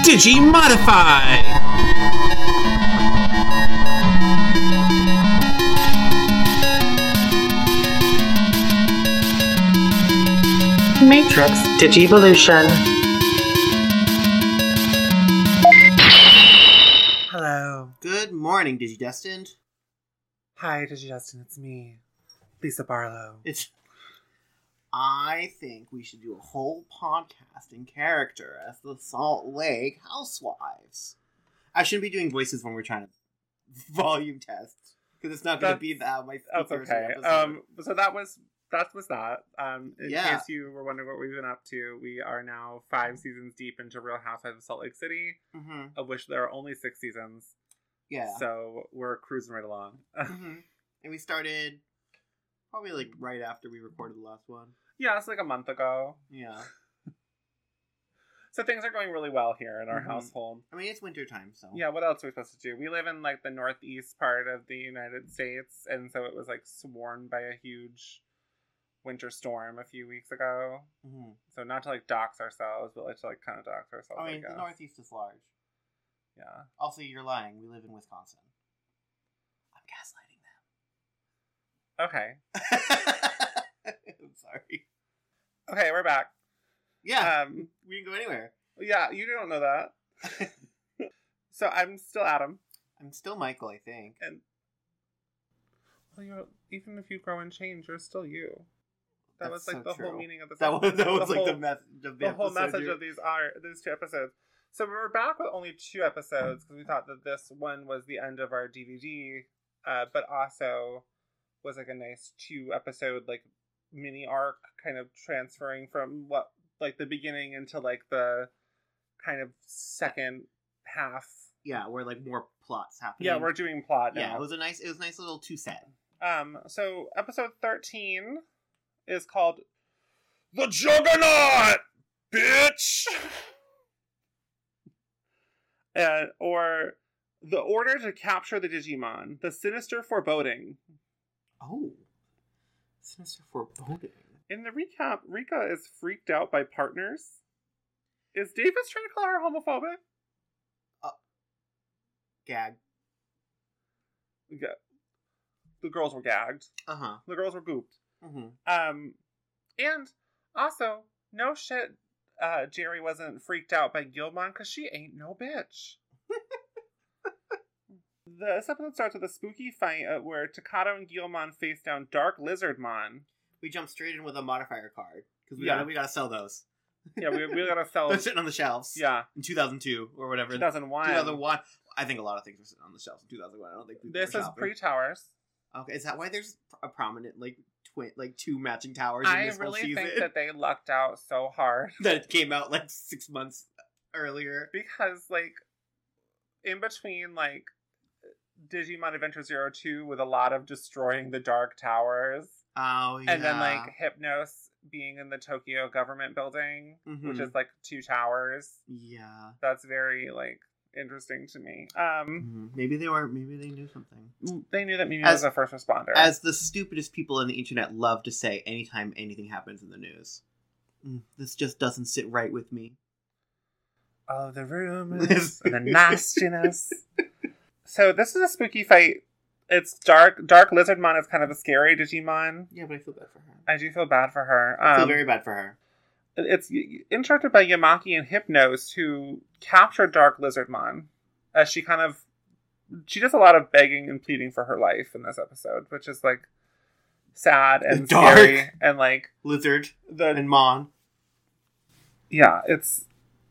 Digimodify! Matrix Digivolution. Hello. Good morning, Digidestined. Hi, Digidestined. It's me, Lisa Barlow. I think we should do a whole podcast in character as the Salt Lake Housewives. I shouldn't be doing voices when we're trying to volume test, because it's not going to be that my That's first okay. episode. So that was that. In Yeah. case you were wondering what we've been up to, we are now 5 seasons deep into Real Housewives of Salt Lake City, Mhm. of which there are only 6 seasons. Yeah. So we're cruising right along. Mhm. And we started probably like right after we recorded the last one. Yeah, it's like a month ago. Yeah. So things are going really well here in our Mhm. household. I mean, it's winter time, so. Yeah, what else are we supposed to do? We live in like the northeast part of the United States, and so it was like swarmed by a huge winter storm a few weeks ago. Mhm. So not to like dox ourselves, but like to like kind of dox ourselves. I mean, the guess. Northeast is large. Yeah. Also, you're lying. We live in Wisconsin. I'm Okay. gaslighting them. I'm sorry. Okay, we're back. Yeah. We didn't go anywhere. Yeah, you don't know that. So I'm still Adam. I'm still Michael, I think. And well, even if you grow and change, you're still you. That That's was like so the true. whole meaning of this. That was like the whole- message of the whole episode, message dude. of these 2 episodes. So we're back with only 2 episodes because we thought that this one was the end of our DVD, but also was like a nice 2-episode like mini arc, kind of transferring from what like the beginning into like the kind of second half. Yeah, where like more plots happening. Yeah, we're doing plot now. Yeah, it was a nice little 2-set. So episode 13 is called The Juggernaut, bitch! Or The Order to Capture the Digimon, The Sinister Foreboding. Oh. Sinister Foreboding. In the recap, Rika is freaked out by partners. Is Davis trying to call her homophobic? Gag. Yeah. The girls were gagged. Uh-huh. The girls were gooped. Mm-hmm. And also, no shit, Jerry wasn't freaked out by Gilmon because she ain't no bitch. This episode starts with a spooky fight where Takato and Gilmon face down Dark Lizardmon. We jumped straight in with a modifier card. Because Yeah. we gotta sell those. Yeah, we gotta sell. They're sitting on the shelves. Yeah, In 2002 or whatever. 2001. 2001. I think a lot of things were sitting on the shelves in 2001. I don't think people This were is shopping. pre-Towers. Okay, is that why there's a prominent like 2 matching towers in I this whole really season? think that they lucked out so hard that it came out like 6 months earlier. because, like, in between, like, Digimon Adventure 02 with a lot of destroying the Dark Towers, Oh yeah. and then like Hypnos being in the Tokyo government building, which Mhm. is like 2 towers. Yeah. That's very like interesting to me. Mhm. Maybe they knew something. They knew that Mimi As- was a first responder. As the stupidest people on the internet love to say anytime anything happens in the news. This just doesn't sit right with me. Oh, the rumors and the nastiness. So this is a spooky fight. It's Dark Lizardmon is kind of a scary Digimon. Yeah, but I feel bad for her. I do feel bad for her. I feel very bad for her. It's instructed by Yamaki and Hypnos, who captured Dark Lizardmon. As she does a lot of begging and pleading for her life in this episode, which is like sad and Dark. scary and like Lizard the and Mon. yeah, it's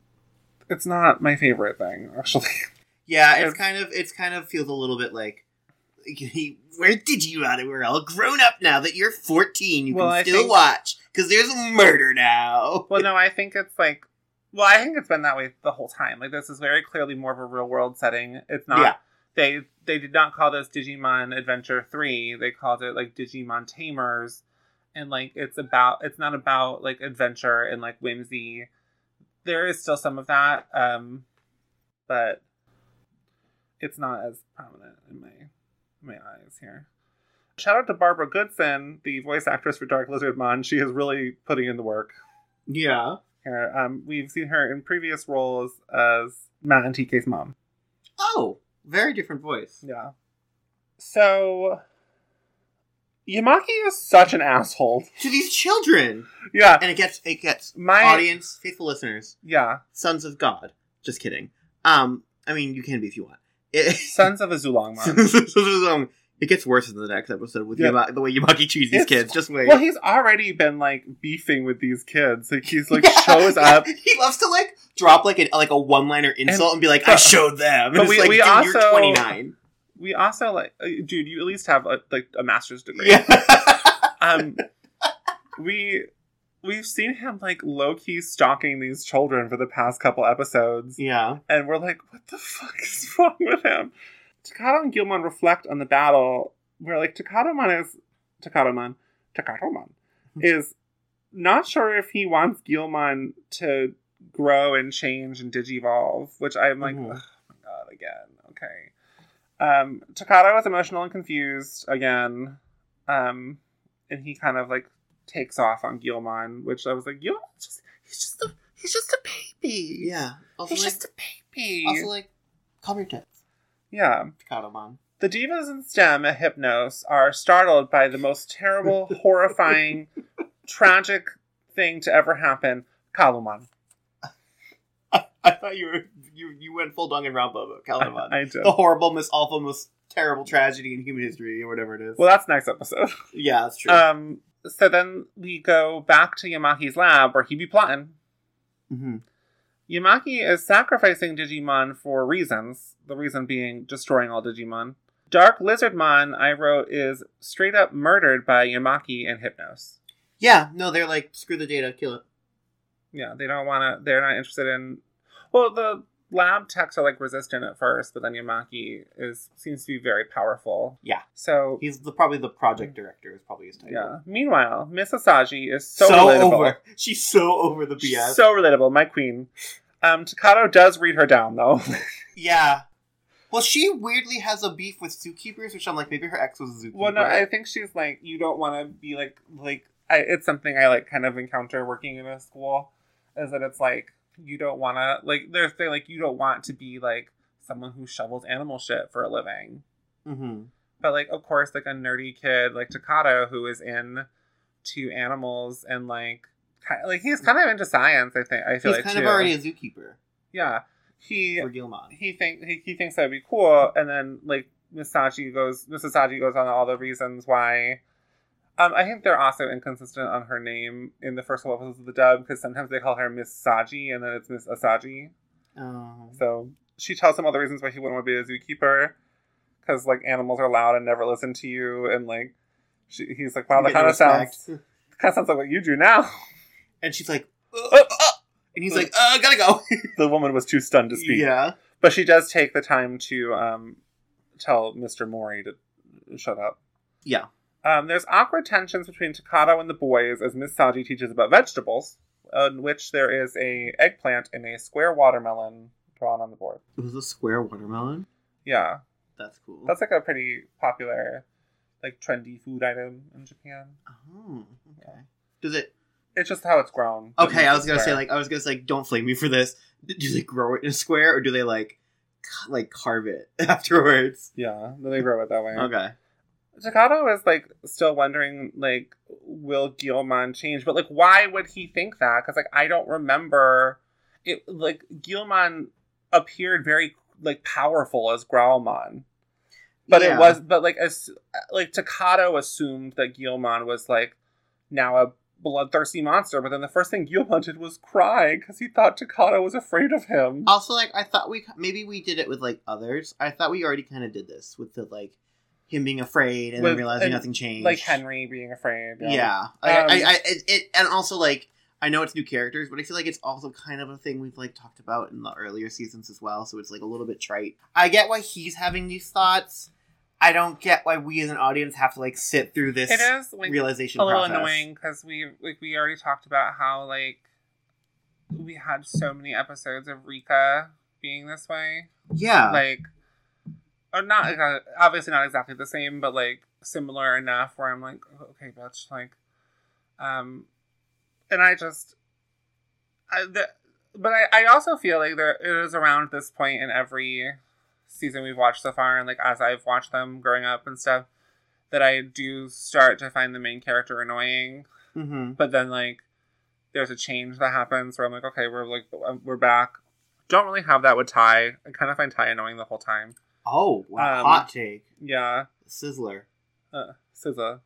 not my favorite thing actually. Yeah, It's- it's kind of feels a little bit like, where did you at it? We're all grown up now that you're 14. You Well, can I still think- watch because there's a murder now. Well, no, I think it's like, I think it's been that way the whole time. Like, this is very clearly more of a real world setting. It's not. Yeah. They did not call this Digimon Adventure 3. They called it like Digimon Tamers, and like it's not about like adventure and like whimsy. There is still some of that, but it's not as prominent in my eyes here. Shout out to Barbara Goodson, the voice actress for Dark Lizardmon. She is really putting in the work Yeah. here. We've seen her in previous roles as Matt and TK's mom. Oh, very different voice. Yeah. So, Yamaki is such an asshole. To these children! Yeah. And it gets My audience, faithful listeners, yeah. sons of God. Just kidding. I mean, you can be if you want. Sons of a Zulongman. It gets worse in the next episode with Yeah. the way Yamaki treats these kids. Just wait. Well, he's already been, like, beefing with these kids. Like, he's, like, shows up. He loves to, like, drop, like, a one-liner insult and be like, I showed them. But And it's like, dude, also, you're 29. We also, like, dude, you at least have, a master's degree. Yeah. We've seen him, like, low-key stalking these children for the past couple episodes. Yeah. And we're like, what the fuck is wrong with him? Takado and Guilmon reflect on the battle where, like, Takadoman is not sure if he wants Guilmon to grow and change and digivolve, which I'm like, oh my god, again, okay. Takado is emotional and confused again, and he kind of, like, takes off on Guilmon, which I was like, Guilmon's he's just a baby. Yeah. Also, He's like, just a baby. Also, like, calm your tits. Yeah. Takadomon. The divas in STEM at Hypnos are startled by the most terrible, horrifying, tragic thing to ever happen, Kalumon. I thought you went full Danganronpa, Kalumon. I did. The horrible, most terrible tragedy in human history, or whatever it is. Well, that's next episode. Yeah, that's true. So then we go back to Yamaki's lab where he be plotting. Mm-hmm. Yamaki is sacrificing Digimon for reasons. The reason being destroying all Digimon. Dark Lizardmon, I wrote, is straight up murdered by Yamaki and Hypnos. Yeah, no, they're like, screw the data, kill it. Yeah, they don't want to, they're not interested in, well, the lab techs are, like, resistant at first, but then Yamaki seems to be very powerful. Yeah. So He's probably the project director is probably his title. yeah. Meanwhile, Miss Asagi is so relatable. over. She's so over the BS. She's so relatable, my queen. Takado does read her down, though. Yeah. Well, she weirdly has a beef with zookeepers, which I'm like, maybe her ex was a zookeeper. Well, no, I think she's like, you don't want to be like, it's something I, like, kind of encounter working in a school, is that it's like, you don't want to, like, they're like, you don't want to be, like, someone who shovels animal shit for a living. Mm-hmm. But, like, of course, like, a nerdy kid like Takado, who is into animals and, like he's kind of into science, I feel he's like, kind too. of already a zookeeper. Yeah. For Guilmon. He thinks that'd be cool, and then, like, Miss Asagi goes on all the reasons why. I think they're also inconsistent on her name in the first couple episodes of the dub, because sometimes they call her Miss Saji, and then it's Miss Asagi. Oh. So she tells him all the reasons why he wouldn't want to be a zookeeper, because, like, animals are loud and never listen to you, and, like, he's like, wow, that kind of sounds like what you do now. And she's like, and he's like, gotta go. The woman was too stunned to speak. Yeah. But she does take the time to tell Mr. Mori to shut up. Yeah. There's awkward tensions between Takado and the boys as Miss Saji teaches about vegetables, in which there is a eggplant and a square watermelon drawn on the board. It was a square watermelon? Yeah. That's cool. That's, like, a pretty popular, like, trendy food item in Japan. Oh, okay. Does it... It's just how it's grown. Okay, I was gonna say, don't flame me for this. Do they grow it in a square, or do they, like carve it afterwards? Yeah, they grow it that way. Okay. Takado is, like, still wondering, like, will Guilmon change? But, like, why would he think that? Because, like, I don't remember it. Like, Guilmon appeared very, like, powerful as Growlmon. But yeah. it was, but, like, Takado assumed that Guilmon was, like, now a bloodthirsty monster, but then the first thing Guilmon did was cry because he thought Takado was afraid of him. Also, like, I thought maybe we did it with, like, others. I thought we already kind of did this with the, like, him being afraid and then realizing nothing changed. Like Henry being afraid. Yeah. And also, like, I know it's new characters, but I feel like it's also kind of a thing we've, like, talked about in the earlier seasons as well, so it's, like, a little bit trite. I get why he's having these thoughts. I don't get why we as an audience have to, like, sit through this realization process. A little annoying, because we already talked about how, like, we had so many episodes of Rika being this way. Yeah. Like, or not, obviously not exactly the same, but, like, similar enough where I'm like, okay, bitch, like, and But I also feel like it is around this point in every season we've watched so far, and like as I've watched them growing up and stuff, that I do start to find the main character annoying. Mm-hmm. But then like there's a change that happens where I'm like, okay, we're back. Don't really have that with Ty. I kind of find Ty annoying the whole time. Oh, wow. Hot take. Yeah. Sizzler. SZA.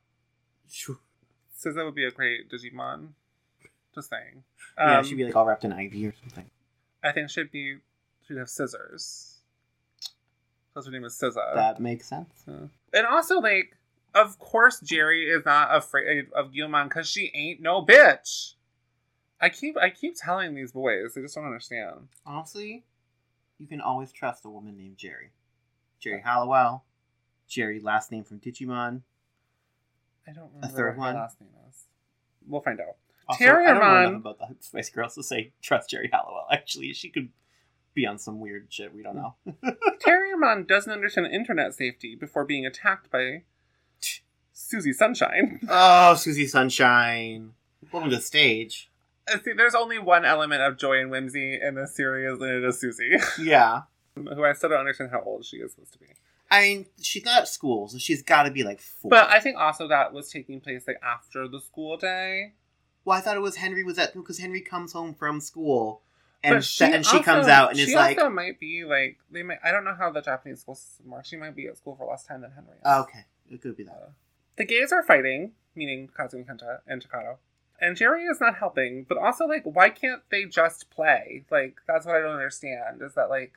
SZA would be a great Digimon. Just saying. Yeah, she'd be like all wrapped in ivy or something. I think she'd have scissors. Because her name is SZA. That makes sense. And also, like, of course Jerry is not afraid of Guilmon because she ain't no bitch. I keep telling these boys, they just don't understand. Honestly, you can always trust a woman named Jerry. Jerry Halliwell. Jerry, last name from Digimon. I don't remember a third what her one. last name is. We'll find out. Also, I don't know Terriermon. enough about the Spice Girls to say trust Jerry Halliwell. Actually, she could be on some weird shit we don't know. Terriermon doesn't understand internet safety before being attacked by Susie Sunshine. Oh, Susie Sunshine. Welcome to the stage. See, there's only one element of joy and whimsy in this series, and it is Susie. Yeah. Who I still don't understand how old she is supposed to be. I mean, she's not at school, so she's got to be like 4. But I think also that was taking place like after the school day. Well, I thought it was Henry was at because Henry comes home from school, and But she comes out and is like, she also might be like I don't know how the Japanese school system works. She might be at school for less time than Henry is. Okay, it could be that. The gays are fighting, meaning Kazumi Kenta and Takato. And Jerry is not helping, but also, like, why can't they just play? Like, that's what I don't understand, is that, like,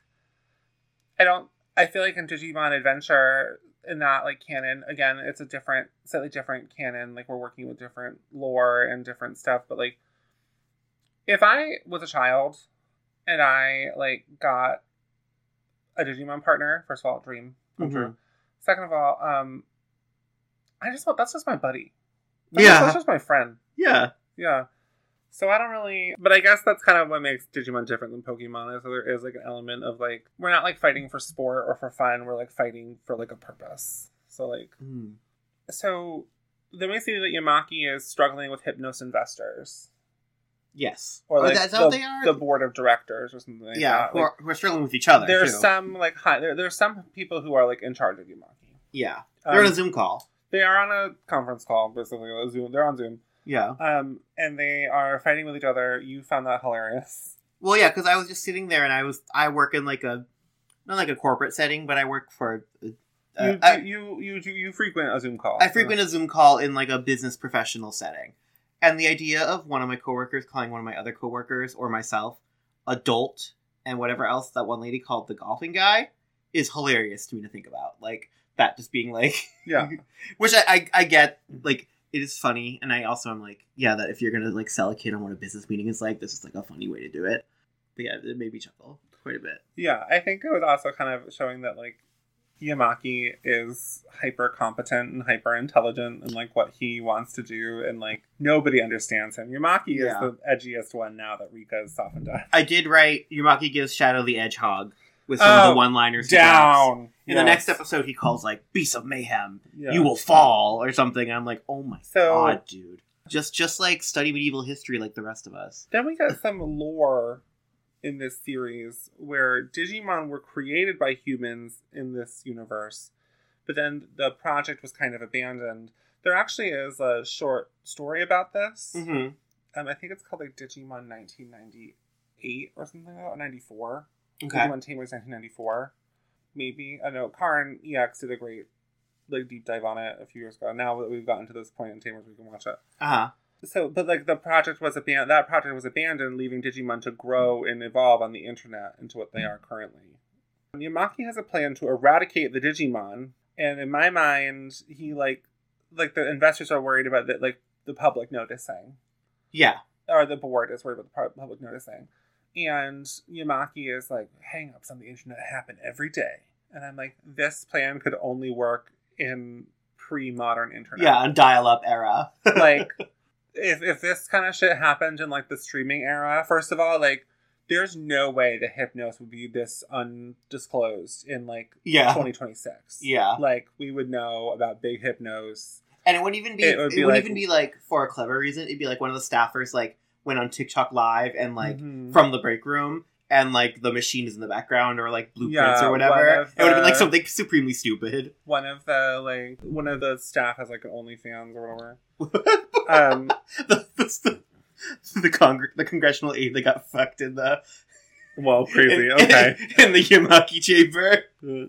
I feel like in Digimon Adventure, in that, like, canon, again, it's a slightly different canon, like, we're working with different lore and different stuff, but, like, if I was a child, and I, like, got a Digimon partner, first of all, dream come true. Second of all, that's just my buddy. That's just my friend. Yeah. Yeah. So I don't really... But I guess that's kind of what makes Digimon different than Pokemon, is that there is, like, an element of, like... We're not, like, fighting for sport or for fun. We're, like, fighting for, like, a purpose. So, like... So, then we see that Yamaki is struggling with Hypnos investors. Yes. Or, like, that's how they are? The board of directors or something like that. Who are struggling with each other, There's too. some, like... There's some people who are, like, in charge of Yamaki. Yeah. They're on a Zoom call. They are on a conference call, basically. They're on Zoom. Yeah. And they are fighting with each other. You found that hilarious. Well, yeah, because I was just sitting there, and I work in like not like a corporate setting, but I work for. You frequent a Zoom call. I frequent a Zoom call in like a business professional setting, and the idea of one of my coworkers calling one of my other coworkers or myself adult and whatever else that one lady called the golfing guy is hilarious to me to think about. Like that just being like, yeah, which I get like. It is funny, and I also am like, yeah, that if you're gonna like sell a kid on what a business meeting is like, this is like a funny way to do it. But yeah, it made me chuckle quite a bit. Yeah, I think it was also kind of showing that like Yamaki is hyper competent and hyper intelligent and like what he wants to do, and like nobody understands him. Yamaki is the edgiest one now that Rika is softened up. I did write Yamaki gives Shadow the Hedgehog with some of the one-liners down. In the next episode, he calls like "Beast of Mayhem," you will fall or something. And I'm like, oh my god, dude! Just like study medieval history like the rest of us. Then we got some lore in this series where Digimon were created by humans in this universe, but then the project was kind of abandoned. There actually is a short story about this. Mm-hmm. I think it's called like Digimon 1998 or something like that, or 94. Okay. Digimon Tamers 1994. Maybe. I know Karn EX did a great like deep dive on it a few years ago. Now that we've gotten to this point in Tamers, we can watch it. So, but like the project was abandoned. That project was abandoned, leaving Digimon to grow and evolve on the internet into what they are currently. Yamaki has a plan to eradicate the Digimon, and in my mind, he like the investors are worried about that, like the public noticing. Yeah. Or the board is worried about the public noticing. And Yamaki is like, hang-ups on the internet happen every day. And I'm like, this plan could only work in pre-modern internet. Yeah, a dial-up era. Like, if this kind of shit happened in, like, the streaming era, first of all, like, there's no way the Hypnos would be this undisclosed in, like, 2026. Yeah. Like, we would know about Big Hypnos. And it wouldn't even be, even be, like, for a clever reason. It'd be, like, one of the staffers, like, went on TikTok Live and like Mhm. from the break room and like the machine is in the background or like blueprints Yeah, or one whatever. of It would have been like the- something supremely stupid. One of the staff has like an OnlyFans or whatever. The congressional aide that got fucked in the Well, crazy. Okay. in the Yamaki chamber.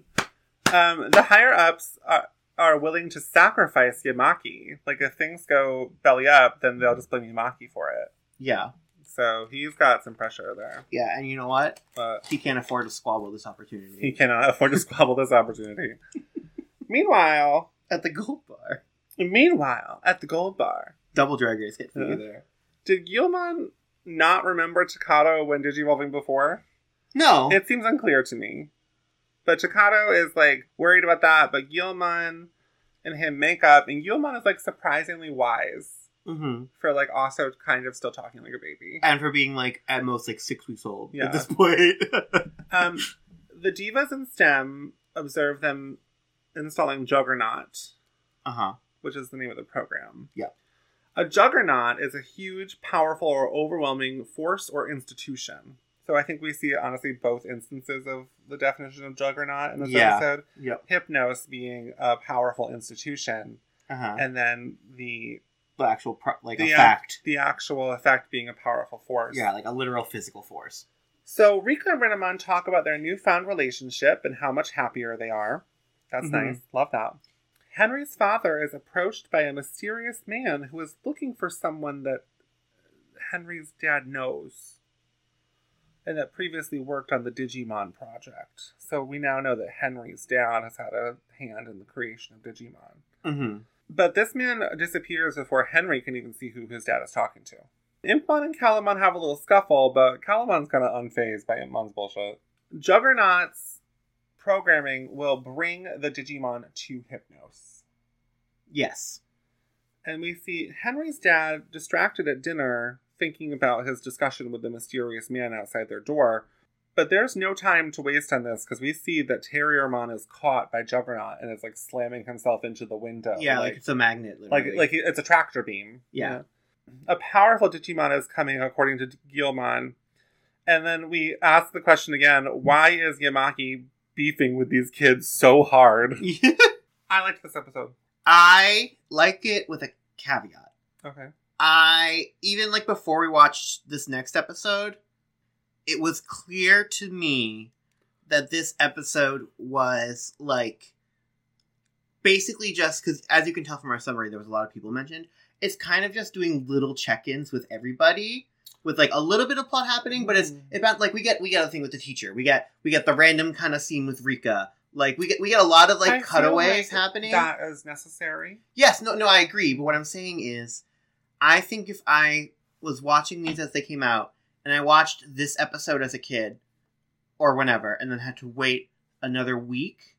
The higher ups are willing to sacrifice Yamaki. Like if things go belly up, then they'll just blame Yamaki for it. Yeah, So he's got some pressure there, yeah, and you know what? but He can't afford to squabble this opportunity. he cannot afford to squabble this opportunity. Meanwhile, At the Gold Bar, at the Gold Bar, double Drag Race hit for Yeah. you there. did Guilmon not remember Chikado when digivolving before? No, It seems unclear to me. But Chikado is like worried about that, but Guilmon and him make up, and Guilmon is like surprisingly wise mm-hmm. for like also kind of still talking like a baby. And for being like at most like 6 weeks old Yeah. at this point. The divas in STEM observe them installing Juggernaut, which is the name of the program. Yeah. A Juggernaut is a huge, powerful, or overwhelming force or institution. So I think we see, honestly, both instances of the definition of Juggernaut in this episode. Yep. Hypnos being a powerful institution, and then the actual effect. the actual effect being a powerful force. Yeah, like a literal physical force. So Rika and Renamon talk about their newfound relationship and how much happier they are. That's Mhm. nice. Love that. Henry's father is approached by a mysterious man who is looking for someone that Henry's dad knows and that previously worked on the Digimon project. So we now know that Henry's dad has had a hand in the creation of Digimon. Mm-hmm. But this man disappears before Henry can even see who his dad is talking to. Impmon and Calamon have a little scuffle, but Calamon's kind of unfazed by Impmon's bullshit. Juggernaut's programming will bring the Digimon to Hypnos. Yes. And we see Henry's dad distracted at dinner, thinking about his discussion with the mysterious man outside their door. But there's no time to waste on this, because we see that Terriermon is caught by Juggernaut and is like slamming himself into the window. Yeah, like it's a magnet. Literally. Like it's a tractor beam. Yeah. A powerful Digimon is coming, according to Guilmon. And then we ask the question again, why is Yamaki beefing with these kids so hard? I liked this episode. I like it with a caveat. Okay. Even like before we watched this next episode, it was clear to me that this episode was like basically just because, as you can tell from our summary, there was a lot of people mentioned. It's kind of just doing little check-ins with everybody, with like a little bit of plot happening, but it's about like we get a thing with the teacher. We get the random kind of scene with Rika. Like we get a lot of like I cutaways feel like happening. That is necessary. Yes, no, I agree. But what I'm saying is, I think if I was watching these as they came out, and I watched this episode as a kid, or whenever, and then had to wait another week,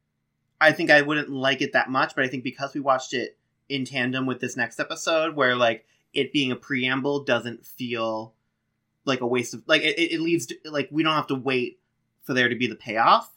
I think I wouldn't like it that much. But I think because we watched it in tandem with this next episode, where like it being a preamble doesn't feel like a waste of like it leads to, like we don't have to wait for there to be the payoff.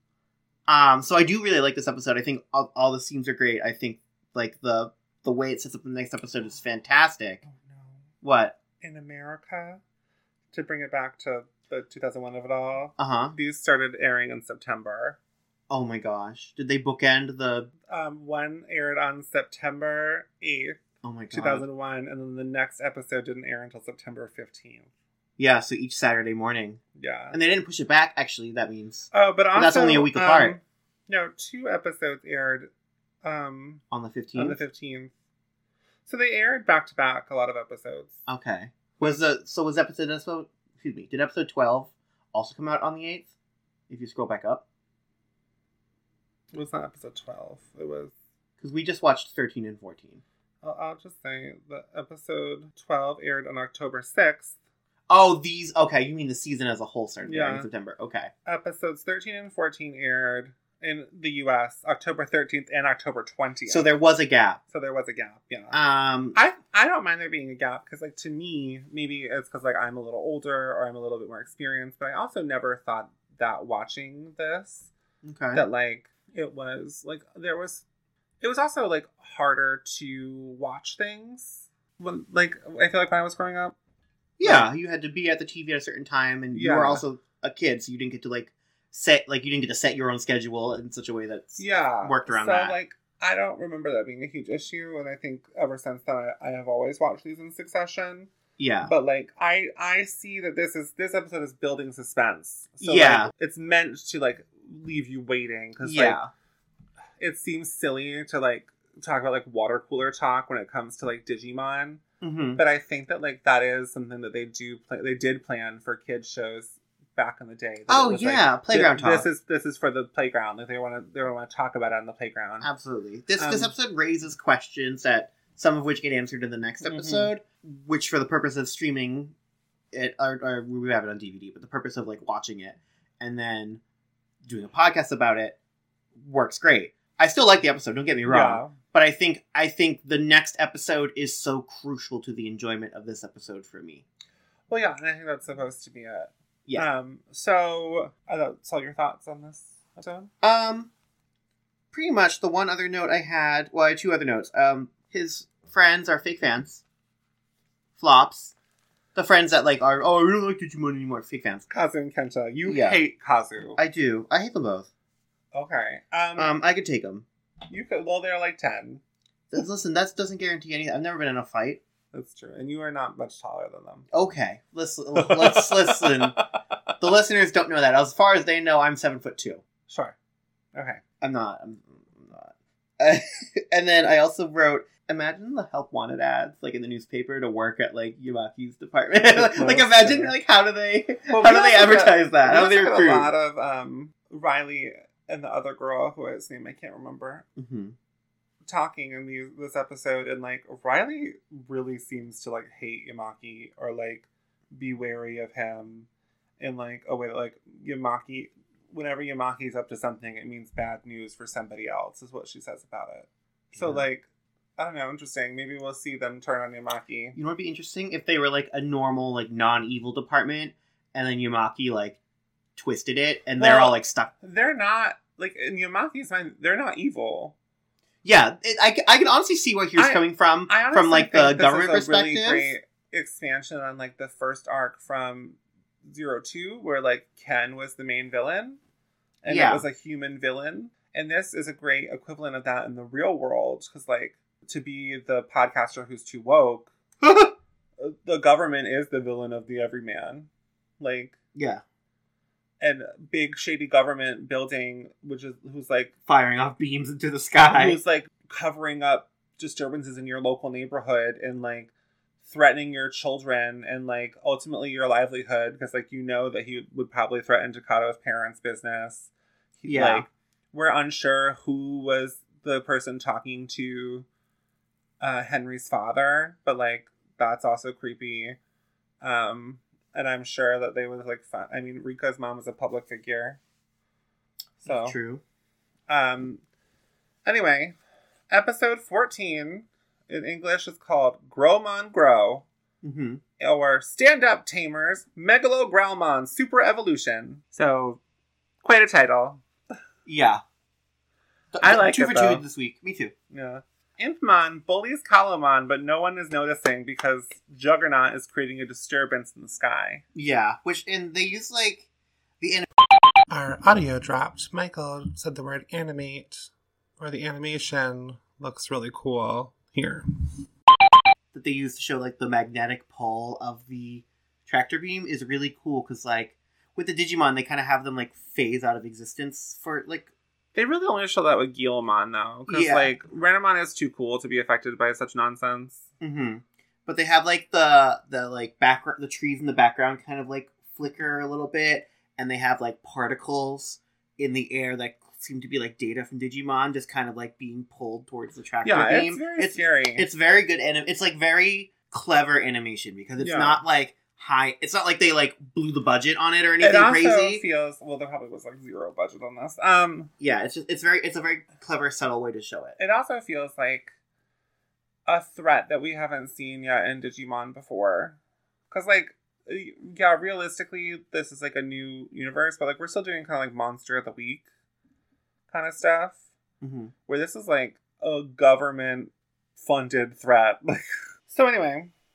So I do really like this episode. I think all the scenes are great. I think like the way it sets up the next episode is fantastic. Oh no. What? In America, to bring it back to the 2001 of it all, These started airing in September. Oh my gosh. Did they bookend the... One aired on September 8th, Oh my god. 2001, and then the next episode didn't air until September 15th. Yeah, so each Saturday morning. Yeah. And they didn't push it back, actually, that means. Oh, but also... that's only a week apart. No, 2 episodes aired on the 15th? on the 15th. So they aired back-to-back a lot of episodes. Okay. Did episode 12 also come out on the 8th? If you scroll back up? It was not episode 12. It was... Because we just watched 13 and 14. I'll just say that episode 12 aired on October 6th. Oh, these... Okay, you mean the season as a whole started in September. Okay. Episodes 13 and 14 aired in the U.S. October 13th and October 20th. So there was a gap. Yeah. I don't mind there being a gap because, like, to me, maybe it's because, like, I'm a little older or I'm a little bit more experienced, but I also never thought that watching this, Okay. that, like, it was, like, it was also, like, harder to watch things. When, like, I feel like when I was growing up, Yeah, you had to be at the TV at a certain time, and you were also a kid, so you didn't get to set your own schedule in such a way that's worked around that. So like, I don't remember that being a huge issue, and I think ever since then I have always watched these in succession. Yeah, but like I see that this episode is building suspense. So like, it's meant to like leave you waiting because like it seems silly to like talk about like water cooler talk when it comes to like Digimon. Mm-hmm. But I think that like that is something that they did plan for kids shows back in the day. Oh yeah, like, playground talk. This is for the playground. Like they want to talk about it on the playground. Absolutely. This episode raises questions that some of which get answered in the next episode, which for the purpose of streaming it or we have it on DVD, but the purpose of like watching it and then doing a podcast about it works great. I still like the episode, don't get me wrong. But I think the next episode is so crucial to the enjoyment of this episode for me. Well, yeah, and I think that's supposed to be it. Yeah. So, that's all your thoughts on this episode? Pretty much the one other note I had, well, I had two other notes. His friends are fake fans. Flops. The friends that, like, are, I don't like Digimon anymore. Fake fans. Kazu and Kenta. You hate Kazu. I do. I hate them both. Okay. I could take them. You could. Well, they're like 10. Listen, that doesn't guarantee anything. I've never been in a fight. That's true, and you are not much taller than them. Okay, let's listen. The listeners don't know that. As far as they know, I'm 7'2". Sure. Okay. I'm not. And then I also wrote, imagine the help wanted ads like in the newspaper to work at like Yumaki's department. Like imagine like how do they advertise that? How do they recruit? A lot of Riley and the other girl whose name I can't remember talking in this episode, and like Riley really seems to like hate Yamaki or like be wary of him in like a way that like Yamaki, whenever Yamaki's up to something, it means bad news for somebody else is what she says about it. So like I don't know, interesting. Maybe we'll see them turn on Yamaki. You know what would be interesting? If they were like a normal, like non-evil department and then Yamaki like twisted it and they're all like stuck. They're not, like in Yamaki's mind, they're not evil. Yeah, I can honestly see where he's coming from like the government perspective. This is a really great expansion on like the first arc from 02 where like Ken was the main villain and it was a human villain. And this is a great equivalent of that in the real world because like to be the podcaster who's too woke, the government is the villain of the everyman. Like, yeah. And big shady government building, who's like firing off beams into the sky, who's like covering up disturbances in your local neighborhood and like threatening your children and like ultimately your livelihood because like you know that he would probably threaten Takado's parents' business. Like, we're unsure who was the person talking to Henry's father, but like that's also creepy. And I'm sure that they was like fun. I mean, Rika's mom is a public figure. So true. Anyway, episode 14 in English is called Growmon Grow. Mm-hmm. Or Stand Up Tamers, Megalo Growlmon Super Evolution. So, quite a title. Yeah. I like 2 it, for though. 2 this week. Me too. Yeah. Impmon bullies Kalomon, but no one is noticing because Juggernaut is creating a disturbance in the sky. Yeah, and they use like the Our audio dropped. Michael said the word animate, or the animation looks really cool here. That they use to show like the magnetic pull of the tractor beam is really cool because like with the Digimon they kind of have them like phase out of existence for like. They really only show that with Guilmon, though. Because, like, Renamon is too cool to be affected by such nonsense. Mm-hmm. But they have, like, the like, background, the trees in the background kind of, like, flicker a little bit. And they have, like, particles in the air that seem to be, like, data from Digimon just kind of, like, being pulled towards the tractor beam. It's very scary. It's very good. And it's, like, very clever animation because it's not, like... It's not like they like blew the budget on it or anything crazy. It also feels there probably was like zero budget on this. Yeah, it's a very clever, subtle way to show it. It also feels like a threat that we haven't seen yet in Digimon before, because like realistically, this is like a new universe, but like we're still doing kind of like Monster of the Week kind of stuff, where this is like a government funded threat. So anyway.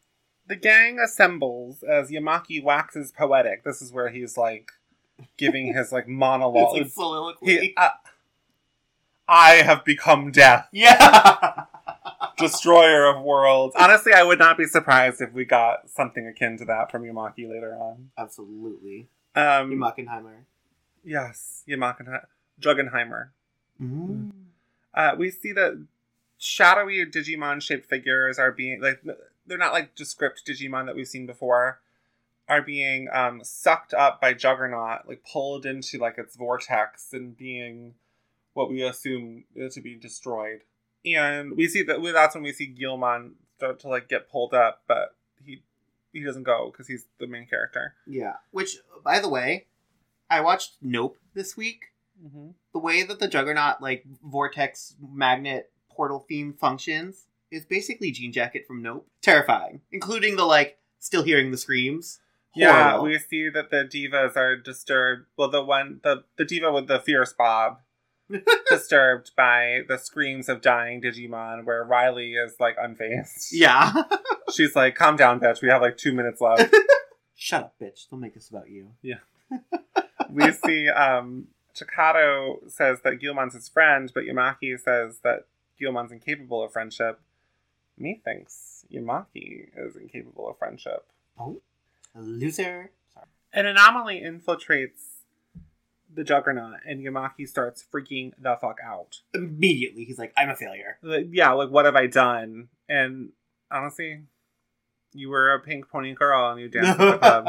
The gang assembles as Yamaki waxes poetic. This is where he's like giving his like monologue. It's like soliloquy. I have become death. Yeah! Destroyer of worlds. Honestly, I would not be surprised if we got something akin to that from Yamaki later on. Absolutely. Yamakenheimer. Yes, Juggenheimer. Mm-hmm. We see that shadowy Digimon-shaped figures are being, like, they're not like just script Digimon that we've seen before, are being sucked up by Juggernaut, like pulled into like its vortex and being what we assume to be destroyed. And we see that's when we see Guilmon start to like get pulled up, but he doesn't go because he's the main character. Yeah. Which, by the way, I watched Nope this week. Mm-hmm. The way that the Juggernaut like vortex magnet portal theme functions is basically Jean Jacket from Nope. Terrifying, including the like still hearing the screams. Yeah, Horrible. we see that the divas are disturbed. Well, the diva with the fierce bob. Disturbed by the screams of dying Digimon, where Riley is like unfazed. Yeah. She's like, calm down, bitch. We have like 2 minutes left. Shut up, bitch. Don't make this about you. Yeah. We see Chikado says that Guilmon's his friend, but Yamaki says that Guilmon's incapable of friendship. Methinks Yamaki is incapable of friendship. Oh, a loser. Sorry. An anomaly infiltrates the Juggernaut, and Yamaki starts freaking the fuck out. Immediately, he's like, I'm a failure. Yeah, like, what have I done? And honestly, you were a pink pony girl and you danced at the club.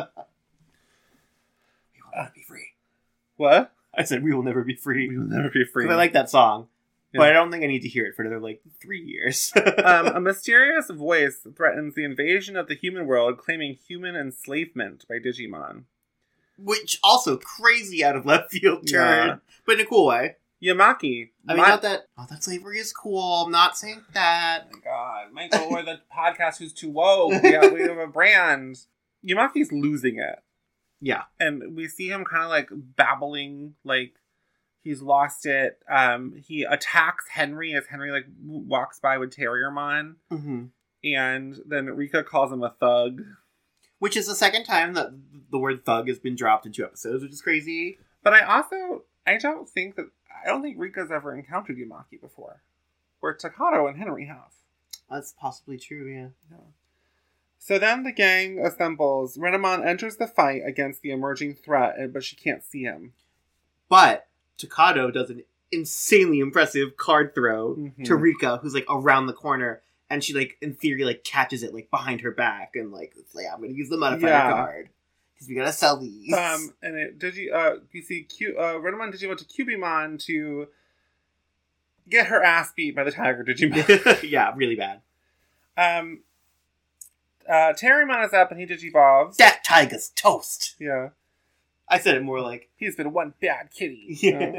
We will never be free. What? I said, we will never be free. We will never be free. Because I like that song. Yeah. But I don't think I need to hear it for another, like, 3 years. A mysterious voice threatens the invasion of the human world, claiming human enslavement by Digimon. Which also crazy out of left field turn. Yeah. But in a cool way. Yamaki. I mean, not that... Oh, that slavery is cool. I'm not saying that. Oh my god. Michael, we're the podcast who's too woke. We have a brand. Yamaki's losing it. Yeah. And we see him kind of like babbling, like he's lost it. He attacks Henry as Henry like walks by with Terriermon. Mm-hmm. And then Rika calls him a thug. Which is the second time that the word thug has been dropped in 2 episodes, which is crazy. But I don't think Rika's ever encountered Yamaki before. Where Takato and Henry have. That's possibly true, yeah. So then the gang assembles. Renamon enters the fight against the emerging threat, but she can't see him. But Takato does an insanely impressive card throw to Rika, who's like around the corner. And she, like, in theory, like, catches it, like, behind her back. And, like, it's like, I'm going to use the modifier card. Because we got to you see Renamon Digivolve to Cubimon to get her ass beat by the Tiger Digimon. Yeah, really bad. Terriermon is up and he Digivolves. That tiger's toast. Yeah. I said it more like... He's been one bad kitty. Yeah.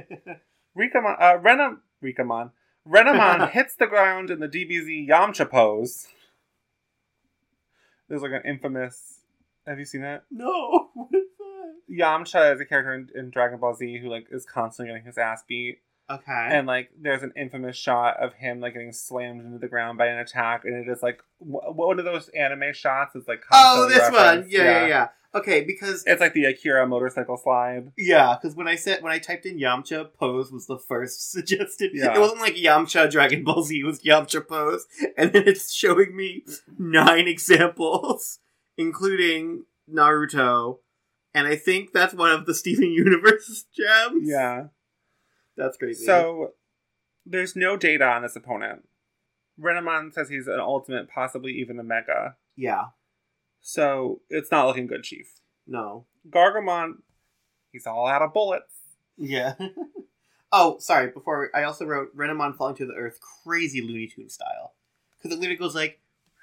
Renamon hits the ground in the DBZ Yamcha pose. There's like an infamous... Have you seen that? No. What is that? Yamcha is a character in Dragon Ball Z who like is constantly getting his ass beat. Okay. And like there's an infamous shot of him like getting slammed into the ground by an attack, and it is like one of those anime shots is like this referenced. one. Yeah. Okay, because it's like the Akira motorcycle slide. Yeah, because when I typed in Yamcha, pose was the first suggested. Yeah. It wasn't like Yamcha Dragon Ball Z, it was Yamcha pose, and then it's showing me 9 examples, including Naruto, and I think that's one of the Steven Universe gems. Yeah. That's crazy. So, there's no data on this opponent. Renamon says he's an ultimate, possibly even a mega. Yeah. So, it's not looking good, Chief. No. Gargomon, he's all out of bullets. Yeah. Oh, sorry, I also wrote Renamon falling to the earth crazy Looney Tunes style. Because it literally goes like...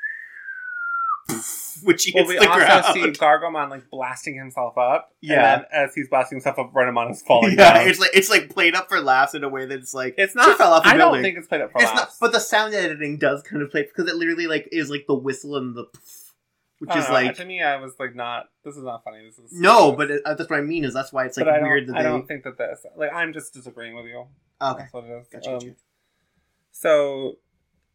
which he hits the ground. We also see Gargomon like blasting himself up. Yeah. And then as he's blasting himself up, Renamon is falling down. It's like played up for laughs in a way that's like it's not. Fell off the building. Don't think it's played up for laughs. Not, but the sound editing does kind of play because it literally like is like the whistle and the, which is like to me I was like not. This is not funny. This is no, but that's what I mean is that's why it's like weird. I don't think that this like I'm just disagreeing with you. Okay, that's what it is. Gotcha. So.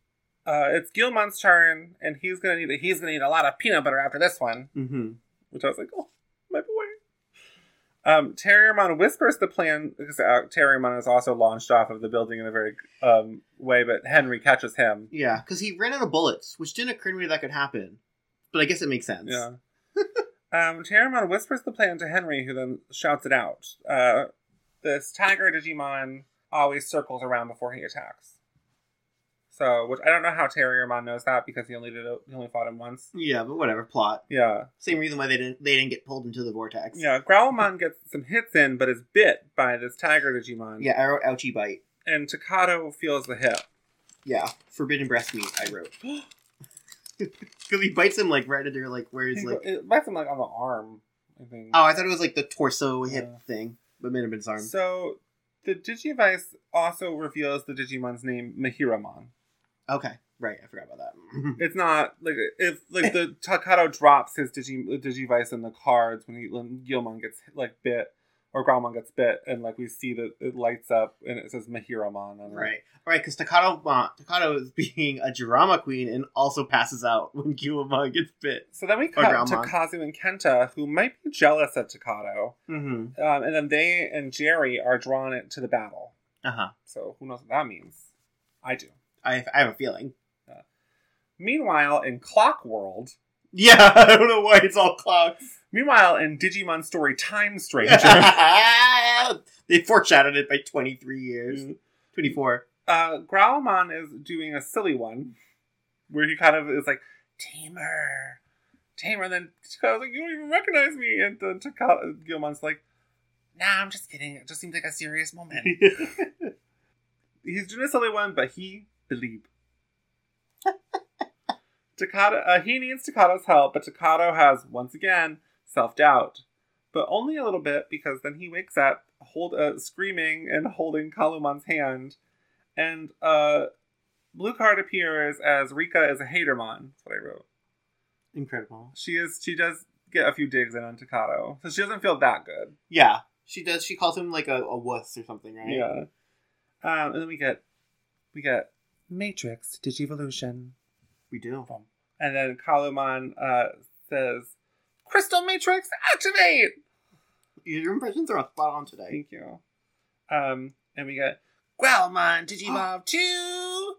It's Guilmon's turn, and he's gonna need a lot of peanut butter after this one. Mm-hmm. Which I was like, oh, my boy. Terriermon whispers the plan, because Terriermon is also launched off of the building in a very way, but Henry catches him. Yeah, because he ran out of bullets, which didn't occur to me that could happen. But I guess it makes sense. Yeah. Terriermon whispers the plan to Henry, who then shouts it out. This tiger Digimon always circles around before he attacks. So, which I don't know how Terriermon knows that, because he only fought him once. Yeah, but whatever, plot. Yeah. Same reason why they didn't get pulled into the vortex. Yeah, Growlmon gets some hits in, but is bit by this tiger Digimon. Yeah, I wrote ouchie bite. And Takato feels the hit. Yeah, forbidden breast meat, I wrote. Because he bites him, like, right under, like, where he's, like... It bites him, like, on the arm, I think. Oh, I thought it was, like, the torso hip thing. But it may have been his arm. So, the Digivice also reveals the Digimon's name, Mahiramon. Okay, right, I forgot about that. It's not, like, if, like, the Takato drops his Digivice in the cards when Guilmon gets, like, bit, or Growlmon gets bit, and, like, we see that it lights up, and it says Mahiramon on it. Right, because Takato is being a drama queen and also passes out when Guilmon gets bit. So then we cut to Kazu and Kenta, who might be jealous of Takato. Mm-hmm. And then they and Jerry are drawn into the battle. Uh-huh. So who knows what that means? I do. I have a feeling. Meanwhile, in Clock World... Yeah, I don't know why it's all clocks. Meanwhile, in Digimon Story Time Stranger... They foreshadowed it by 23 years. 24. Growlmon is doing a silly one, where he kind of is like, Tamer, and then Takato's like, you don't even recognize me, and then Guilmon's like, nah, I'm just kidding, it just seems like a serious moment. He's doing a silly one, but he believed. He needs Takato's help, but Takato has, once again, self-doubt. But only a little bit, because then he wakes up, screaming and holding Kalumon's hand. And blue card appears as Rika is a hatermon. That's what I wrote. Incredible. She does get a few digs in on Takato. So she doesn't feel that good. Yeah, she does. She calls him like a wuss or something, right? Yeah. And then we get Matrix Digivolution. We do. And then Kalumon says, Crystal Matrix, activate! Your impressions are spot on today. Thank you. And we get Growlmon Digivolve 2!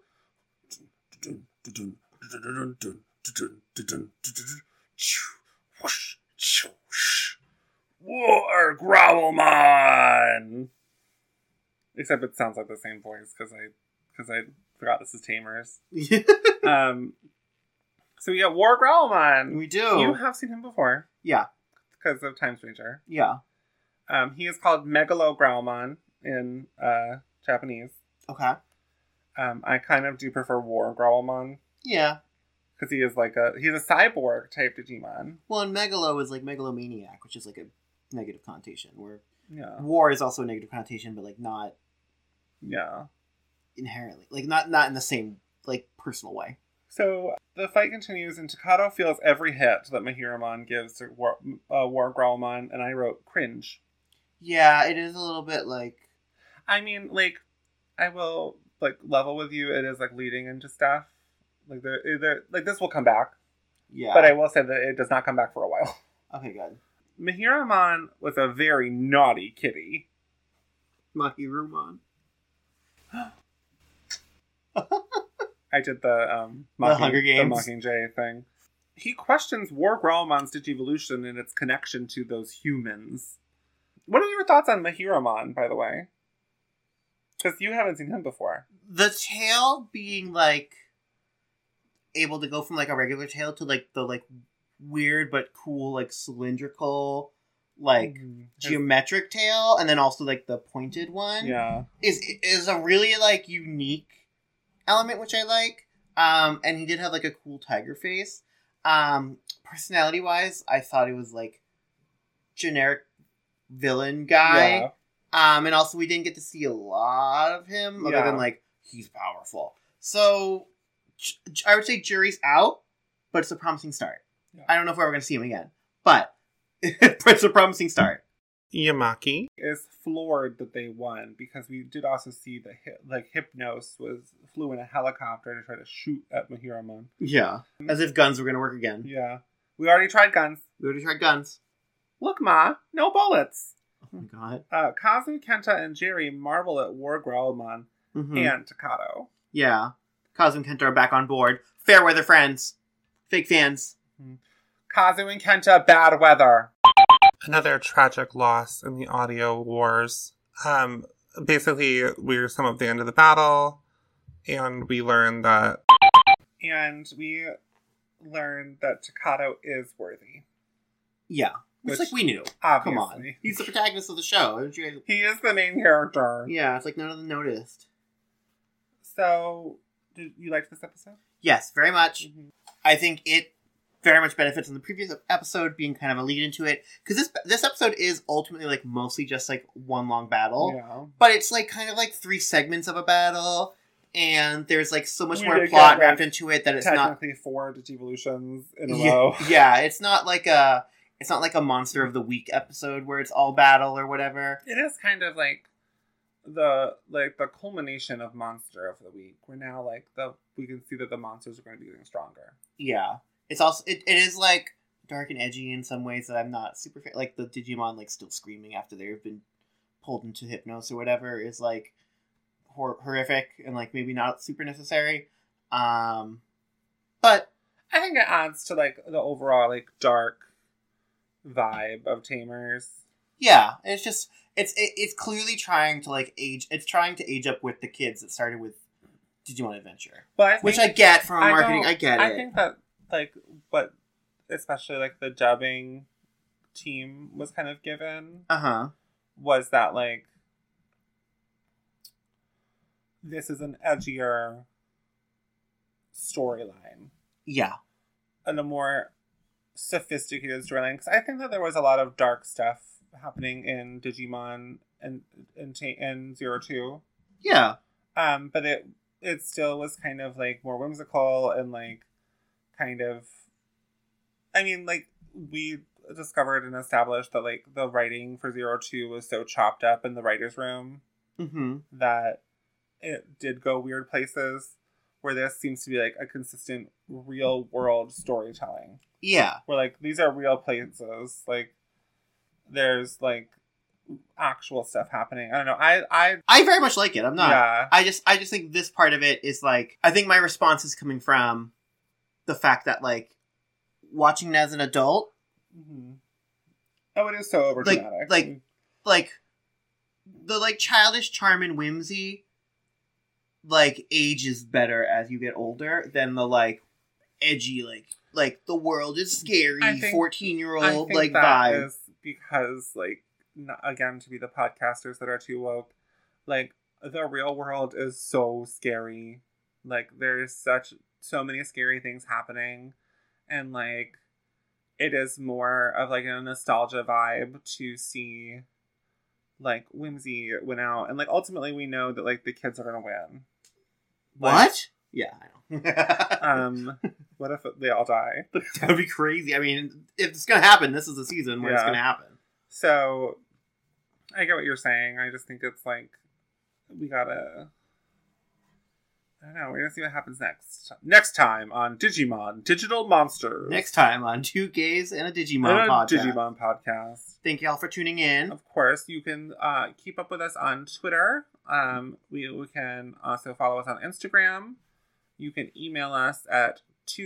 War Growlmon! Except it sounds like the same voice, because I forgot this is Tamer's. So we got War Growlmon. We do. You have seen him before. Yeah. Because of Time Stranger. Yeah. He is called Megalo Growlmon in Japanese. Okay. I kind of do prefer War Growlmon. Yeah. Because he's a cyborg type Digimon. Well, and Megalo is like megalomaniac, which is like a negative connotation, where War is also a negative connotation, but like not inherently. Like not in the same like personal way. So the fight continues, and Takato feels every hit that Mahiramon gives to War Growlmon, and I wrote cringe. Yeah, it is a little bit like... I mean, like, I will, like, level with you, it is, like, leading into stuff. Like, this will come back. Yeah. But I will say that it does not come back for a while. Okay, good. Mahiramon was a very naughty kitty. Mahirumon. I did the Hunger Games. The Mockingjay thing. He questions War Growlmon's Digivolution and its connection to those humans. What are your thoughts on Mahiramon, by the way? Because you haven't seen him before. The tail being, like, able to go from, like, a regular tail to, like, the, like, weird but cool, like, cylindrical, like, geometric tail, and then also, like, the pointed one. Yeah. Is a really, like, unique element, which I like. And he did have, like, a cool tiger face. Personality-wise, I thought it was, like, generic villain guy. Yeah. And also we didn't get to see a lot of him other than like he's powerful. So I would say jury's out, but it's a promising start. Yeah. I don't know if we're ever going to see him again, but it's a promising start. Yamaki is floored that they won because we did also see that Hypnos flew in a helicopter to try to shoot at Mahiramon. Yeah, as if guns were going to work again. Yeah. We already tried guns. Look, Ma, no bullets. Oh my god. Kazu, Kenta, and Jerry marvel at War Growlmon and Takato. Yeah. Kazu and Kenta are back on board. Fair weather friends. Fake fans. Kazu and Kenta, bad weather. Another tragic loss in the audio wars. Basically, we're some of the end of the battle, and we learn that Takato is worthy. Yeah. Which like we knew. Obviously. Come on. He's the protagonist of the show. He is the main character. Yeah, it's like none of them noticed. So, did you like this episode? Yes, very much. Mm-hmm. I think it very much benefits from the previous episode being kind of a lead into it. Because this episode is ultimately like mostly just like one long battle. Yeah. But it's like kind of like 3 segments of a battle. And there's like so much more plot wrapped into it that it's technically 4 Digivolutions in a row. Yeah, it's not like a Monster of the Week episode where it's all battle or whatever. It is kind of like the culmination of Monster of the Week. Where now we can see that the monsters are going to be getting stronger. Yeah. It's also it is like dark and edgy in some ways that I'm not super like the Digimon like still screaming after they've been pulled into Hypnos or whatever is like horrific and like maybe not super necessary. But I think it adds to like the overall like dark vibe of Tamers. Yeah, it's just it's clearly trying to like age up with the kids that started with Digimon Adventure. But which I get from marketing. I get it. I think that like what especially like the dubbing team was kind of given was that like this is an edgier storyline. Yeah. And a more sophisticated storyline. Because I think that there was a lot of dark stuff happening in Digimon and 02. Yeah. But it still was kind of like more whimsical and like kind of, I mean, like we discovered and established that like the writing for 02 was so chopped up in the writer's room that it did go weird places, where this seems to be like a consistent real world storytelling. Yeah. Where like these are real places. Like there's like actual stuff happening. I don't know. I very much like it. I'm not. Yeah. I just think this part of it is like, I think my response is coming from the fact that like watching it as an adult. Oh, it is so over dramatic. Like the like childish charm and whimsy like ages better as you get older than the like edgy like the world is scary 14-year-old like vibe. Is because like not, again, to be the podcasters that are too woke, like the real world is so scary. Like there's so many scary things happening, and like it is more of like a nostalgia vibe to see like Whimsy win out, and like ultimately we know that like the kids are gonna win. What? Like, yeah, I know. What if they all die? That would be crazy. I mean, if it's gonna happen, this is the season where it's gonna happen. So I get what you're saying. I just think it's like we gotta. I don't know. We're gonna see what happens next time on Digimon Digital Monsters. Next time on Two Gays and a Digimon podcast. Thank you all for tuning in. Of course, you can keep up with us on Twitter. We can also follow us on Instagram. You can email us at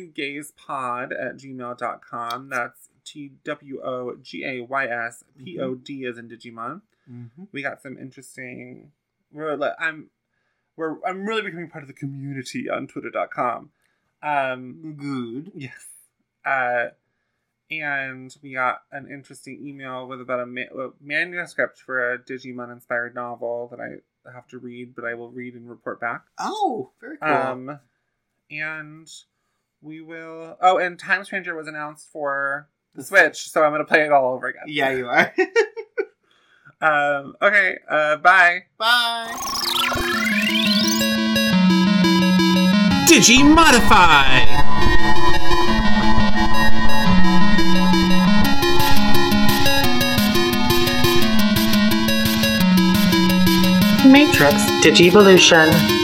twogayspod@gmail.com. That's TWOGAYSPOD as in Digimon. We got some interesting. I'm really becoming part of the community on Twitter.com. Good. Yes. And we got an interesting email with about a manuscript for a Digimon-inspired novel that I have to read, but I will read and report back. Oh, very cool. And we will... Oh, and Time Stranger was announced for the Switch, so I'm going to play it all over again. Yeah, you are. Okay, bye. Bye. Digimodify! Matrix Digivolution.